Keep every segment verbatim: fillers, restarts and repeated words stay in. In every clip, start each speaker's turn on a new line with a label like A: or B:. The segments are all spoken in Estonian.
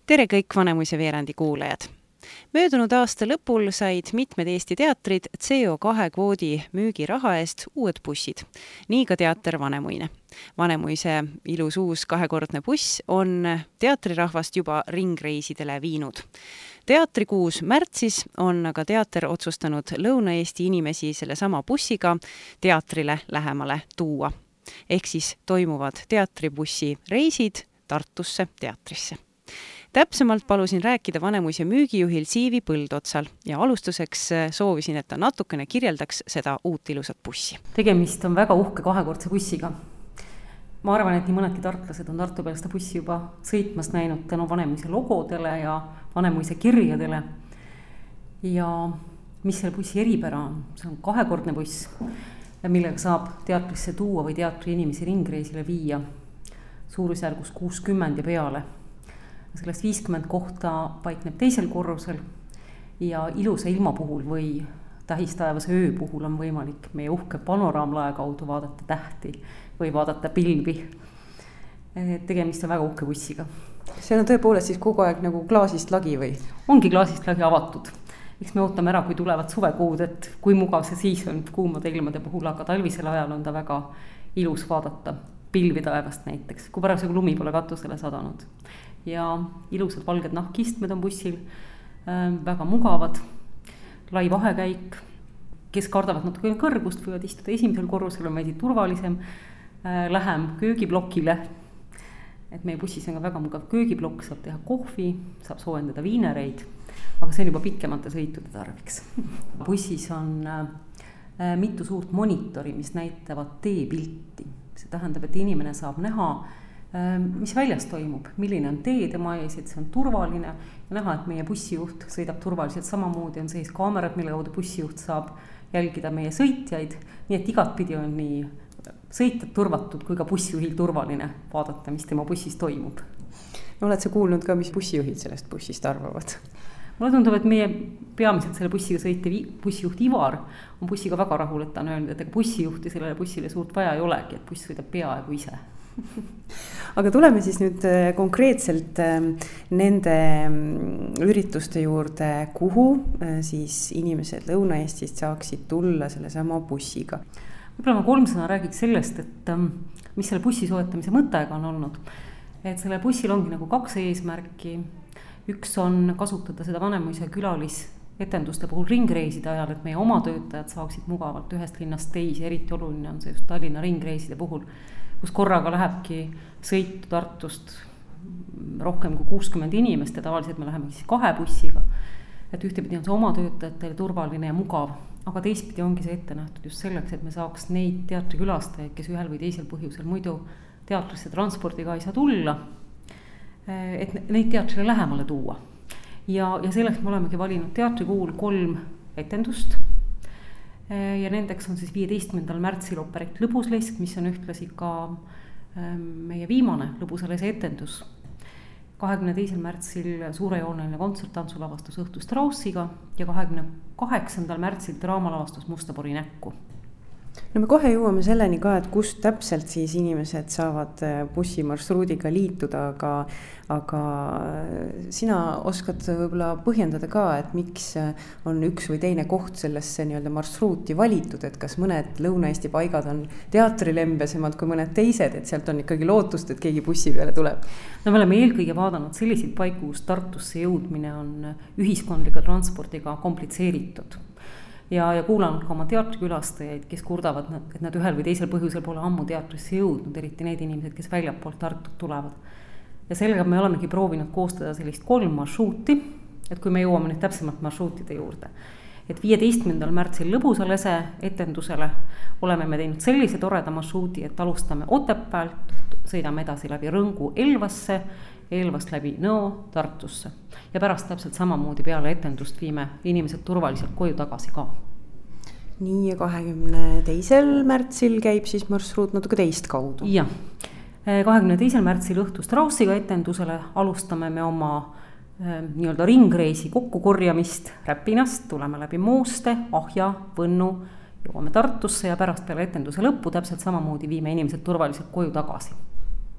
A: Tere kõik Vanemuise veerandi kuulajad! Möödunud aasta lõpul said mitmed Eesti teatrid C O kahe kvoodi müügiraha eest uued bussid. Nii ka teater Vanemuine. Vanemuise ilus uus kahekordne buss on teatrirahvast juba ringreisidele viinud. Teatrikuus märtsis on aga teater otsustanud Lõuna-Eesti inimesi selle sama bussiga teatrile lähemale tuua. Ehk siis toimuvad teatribussi reisid Tartusse teatrisse. Täpsemalt palusin rääkida Vanemuise müügijuhil Siivi Põldotsal ja alustuseks soovisin, et ta natukene kirjeldaks seda uut ilusat bussi.
B: Tegemist on väga uhke kahekordse bussiga. Ma arvan, et nii mõnedki tartlased on Tartu peal seda bussi juba sõitmas näinud tänu Vanemuise logodele ja Vanemuise kirjadele. Ja mis selle bussi eripära on? See on kahekordne buss, millega saab teatrisse tuua või teatri inimesi ringreisile viia suurusjärgus kuuskümmend ja peale. Sellest viiskümmend kohta paikneb teisel korrusel ja ilusa ilma puhul või tähistaevase öö puhul on võimalik meie uhke panoraamlae kaudu vaadata tähti või vaadata pilvi. Tegemist on väga uhke bussiga.
A: See on tõepoolest siis kogu aeg nagu klaasist lagi või?
B: Ongi klaasist lagi avatud. Eks me ootame ära, kui tulevad suvekuud, et kui mugav see siis on kuumade ilmade puhul, aga talvisel ajal on ta väga ilus vaadata pilvi taevast näiteks, kui parasjagu lumi pole katusele sadanud. Ja ilusad valged nahkistmed on bussil, äh, väga mugavad, lai vahekäik, kes kardavad natuke kõrgust, võivad istuda esimesel korrusel, on veidi turvalisem, äh, lähem köögiblokile, et meie bussis on ka väga mugav köögiblokk, saab teha kohvi, saab soojendada viinereid, aga see on juba pikemate sõitude tarviks. Bussis on äh, mitu suurt monitori, mis näitavad teepilti, see tähendab, et inimene saab näha, mis väljas toimub, milline on tee tema ees, et see on turvaline ja näha, et meie bussijuht sõidab turvaliselt, samamoodi on sees kaamerad, mille kaudu bussijuht saab jälgida meie sõitjaid, nii et igat pidi on nii sõitjad turvatud kui ka bussijuhil turvaline vaadata, mis tema bussis toimub.
A: No oled sa kuulnud ka, mis bussijuhid sellest bussist arvavad?
B: Mulle tundub, et meie peamiselt selle bussiga sõite bussijuht Ivar on bussiga väga rahul, et ta on öelnud, et ega bussijuhti sellele bussile suurt vaja ei olegi, et buss sõidab peaaegu ise.
A: Aga tuleme siis nüüd konkreetselt nende ürituste juurde, kuhu siis inimesed Lõuna-Eestist saaksid tulla selle sama bussiga. Võib-olla ma kolm sõna räägiks sellest, et mis selle bussi soetamise mõttega on olnud. Et selle bussil ongi nagu kaks eesmärki. Üks on kasutada seda Vanemuise külalis etenduste puhul ringreiside ajal, et meie oma töötajad saaksid mugavalt ühest linnast teisi, eriti oluline on see just Tallinna ringreiside puhul, kus korraga lähebki sõitu Tartust rohkem kui kuuskümmend inimest ja tavaliselt me läheme siis kahe bussiga. Et ühtepidi on see oma töötajatele turvaline ja mugav, aga teistpidi ongi see ette nähtud just selleks, et me saaks neid teatrikülastajaid, kes ühel või teisel põhjusel muidu teatrisse transpordiga ei saa tulla, et neid teatrile lähemale tuua. Ja, ja selleks me olemegi valinud teatrikuul kolm etendust. Ja nendeks on siis viieteistkümnendal märtsil operett Lõbuslesk, mis on ühtlasi ka meie viimane Lõbusalese etendus. kahekümne teisel märtsil suurejooneline kontserttantsulavastus Õhtu Straussiga ja kahekümne kaheksandal märtsil draamalavastus Mustapori näkku. No me kohe jõuame selleni ka, et kust täpselt siis inimesed saavad bussimarsruudiga liituda, aga, aga sina oskad võib-olla põhjendada ka, et miks on üks või teine koht sellesse nii-öelda marsruuti valitud, et kas mõned Lõuna-Eesti paigad on teatrilembesemad kui mõned teised, et sealt on ikkagi lootust, et keegi bussi peale tuleb?
B: No me oleme eelkõige vaadanud selliseid paiku, kus Tartusse jõudmine on ühiskondliga transpordiga komplitseeritud. Ja, ja kuulanud ka oma teatrikülastajaid, kes kurdavad, et nad ühel või teisel põhjusel pole ammu teatrisse jõudnud, eriti need inimesed, kes väljapoolt Tartut tulevad. Ja sellega me olemegi proovinud koostada sellist kolm marsruuti, et kui me jõuame nüüd täpsemalt marsruutide juurde. Et viieteistkümnendal märtsil Lõbusalese etendusele oleme me teinud sellise toreda marsruudi, et alustame Otepäält, sõidame edasi läbi Rõngu Elvasse, Elvast läbi Nõo Tartusse. Ja pärast täpselt samamoodi peale etendust viime inimesed turvaliselt koju tagasi ka.
A: Nii ja kahekümne teisel märtsil käib siis marsruut natuke teist kaudu.
B: Ja, kahekümne teisel märtsil Õhtu Straussiga etendusele alustame me oma äh, nii-öelda ringreisi kokkukorjamist Räpinast, tuleme läbi Mooste, Ahja, Võnnu, jõuame Tartusse ja pärast peale etenduse lõppu täpselt samamoodi viime inimesed turvaliselt koju tagasi.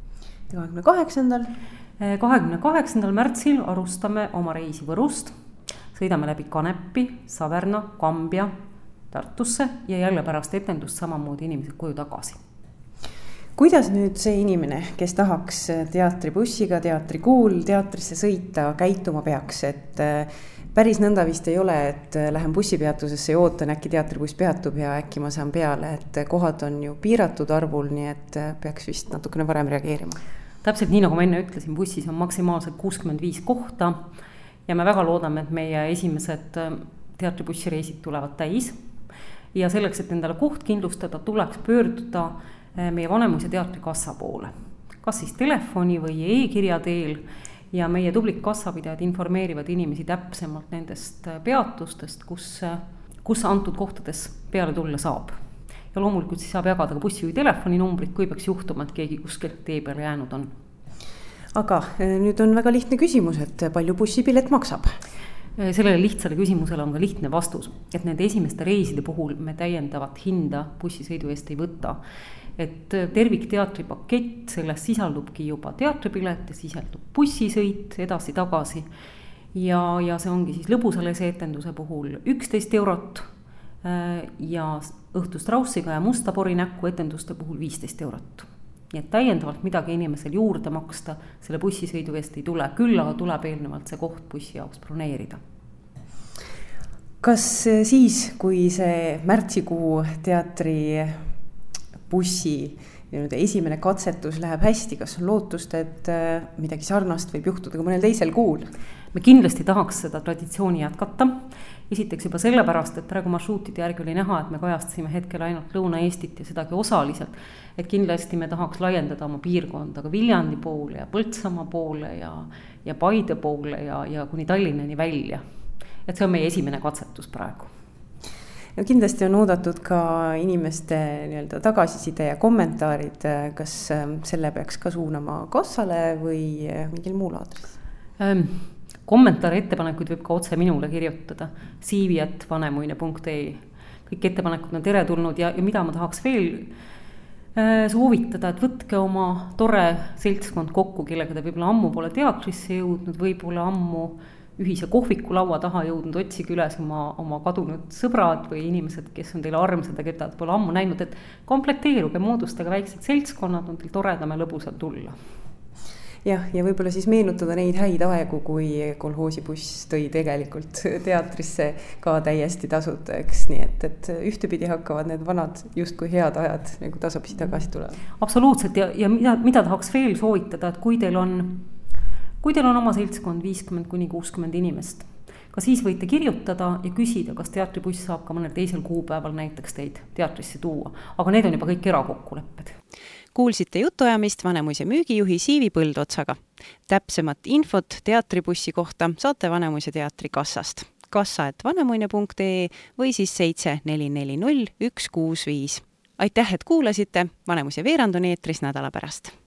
A: kahekümne kaheksandal
B: kahekümne kaheksandal märtsil alustame oma reisi Võrust, sõidame läbi Kanepi, Saverna, Kambja, Tartusse ja jälle pärast etendust samamoodi inimesed koju tagasi.
A: Kuidas nüüd see inimene, kes tahaks teatribussiga, teatrikuul, teatrisse sõita, käituma peaks, et päris nõnda vist ei ole, et lähen bussipeatusesse ja ootan, äkki teatribuss peatub ja äkki ma saan peale, et kohad on ju piiratud arvul, nii et peaks vist natukene varem reageerima.
B: Täpselt nii, nagu ma enne ütlesin, bussis on maksimaalselt kuuskümmend viis kohta ja me väga loodame, et meie esimesed teatribussireisid tulevad täis ja selleks, et endale koht kindlustada, tuleks pöörduda meie Vanemuise teatri kassa poole, kas siis telefoni või e-kirja teel ja meie tublid kassapidajad informeerivad inimesi täpsemalt nendest peatustest, kus, kus antud kohtades peale tulla saab. Ja loomulikult siis saab jagada ka bussi või telefoninumbrit, kui peaks juhtuma, et keegi kuskil tee peale jäänud on.
A: Aga nüüd on väga lihtne küsimus, et palju bussipilet maksab?
B: Sellele lihtsale küsimusele on ka lihtne vastus, et nende esimeste reiside puhul me täiendavat hinda bussisõidu eest ei võta. Et tervikteatri pakett, selles sisaldubki juba teatripilet ja sisaldub bussisõit edasi-tagasi ja, ja see ongi siis lõbusale etenduse puhul üksteist eurot ja Õhtu Straussiga ja Musta pori näkku etenduste puhul viisteist eurot. Nii et täiendavalt midagi inimesel juurde maksta selle bussisõidu eest ei tule, küll aga tuleb eelnevalt see koht bussi jaoks broneerida.
A: Kas siis, kui see märtsikuu teatri bussi ja nüüd esimene katsetus läheb hästi, kas on lootust, et midagi sarnast võib juhtuda ka mõnel teisel kuul?
B: Me kindlasti tahaks seda traditsiooni jätkata. Esiteks juba sellepärast, et praegu marsruutide järgi oli näha, et me kajastasime hetkel ainult Lõuna-Eestit ja sedagi osaliselt. Et kindlasti me tahaks laiendada oma piirkonda ka Viljandi poole ja Põltsamaa poole ja, ja Paide poole ja, ja kuni Tallinnani välja. Et see on meie esimene katsetus praegu.
A: Ja kindlasti on oodatud ka inimeste nii-öelda tagasiside ja kommentaarid, kas selle peaks ka suunama kassale või mingil muul aadress?
B: Ähm, kommentaare ettepanekuid võib ka otse minule kirjutada siivi at vanemuine punkt ee. Kõik ettepanekud on teretulnud ja, ja mida ma tahaks veel äh, soovitada, et võtke oma tore seltskond kokku, kellega te võib-olla ammu pole teatrisse jõudnud, võib-olla ammu ühise kohviku laua taha jõudnud, otsige üles oma, oma kadunud sõbrad või inimesed, kes on teile armsad ja keda pole ammu näinud, et komplekteeruge, moodustage väiksed seltskonnad, on teil toredam ja lõbusam tulla.
A: Jah, ja võib-olla siis meenutada neid häid aegu, kui kolhoosibuss tõi tegelikult teatrisse ka täiesti tasuta, eks, nii et, et ühtepidi hakkavad need vanad justkui head ajad nagu tasapisi tagasi tulevad.
B: Absoluutselt ja, ja mida, mida tahaks veel soovitada, et kui teil on Kui teil on oma seltskond viiskümmend kuni kuuskümmend inimest, ka siis võite kirjutada ja küsida, kas teatribuss saab ka mõnel teisel kuupäeval näiteks teid teatrisse tuua. Aga need on juba kõik erakokkulepped.
A: Kuulsite jutuajamist Vanemuise müügijuhi Siivi Põldotsaga. Täpsemat infot teatribussi kohta saate Vanemuise teatri kassast. Kassa et vanemuine punkt ee või siis seitse neli neli null üks kuus viis. Aitäh, et kuulasite. Vanemuise veerand on eetris nädala pärast.